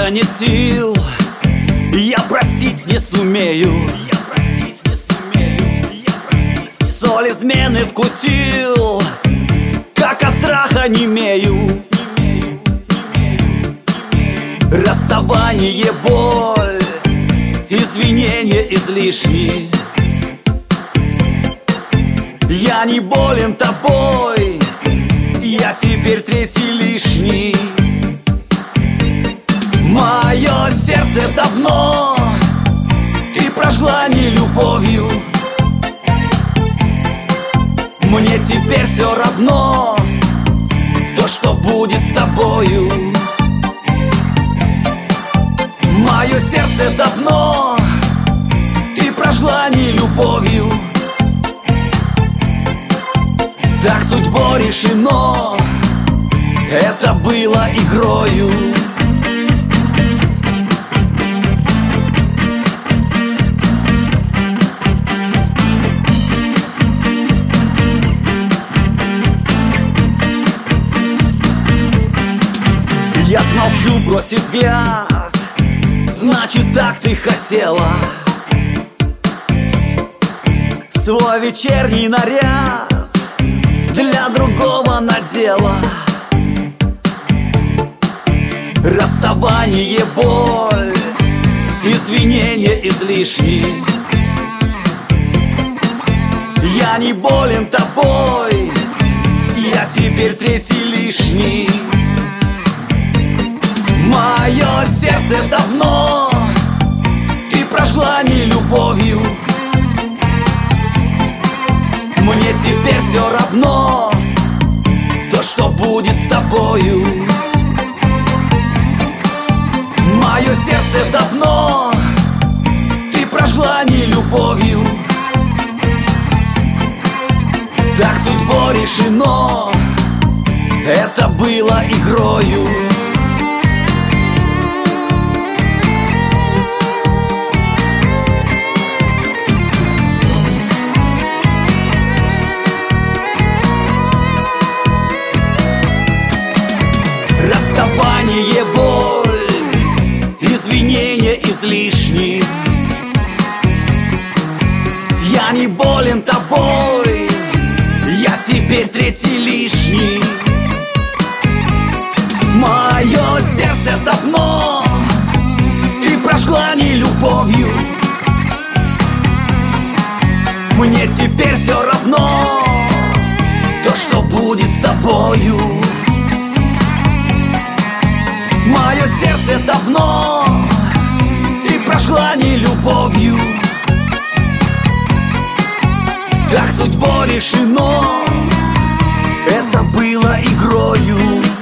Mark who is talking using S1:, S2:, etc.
S1: станет сил, я простить не сумею. Соль измены вкусил, как от страха немею. Расставание, боль, извинения излишни. Я не болен тобой, я теперь третий лишний. Мое сердце давно ты прожгла не любовью. Мне теперь все равно то, что будет с тобою. Мое сердце давно ты прожгла не любовью. Так судьбой решено, это было игрою. Я смолчу, бросив взгляд, значит, так ты хотела. Свой вечерний наряд для другого надела. Расставание, боль, извинения излишни. Я не болен тобой, я теперь третий лишний. Мое сердце давно ты прожгла не любовью. Мне теперь все равно то, что будет с тобою. Мое сердце давно ты прожгла не любовью. Так судьбой решено, это было игрою. Расставание, боль, извинения излишни. Я не болен тобой, я теперь третий лишний. Мое сердце давно ты прожгла не любовью. Мне теперь все равно то, что будет с тобою. Мое сердце давно ты прожгла не любовью. Так судьбой решено, это было игрою.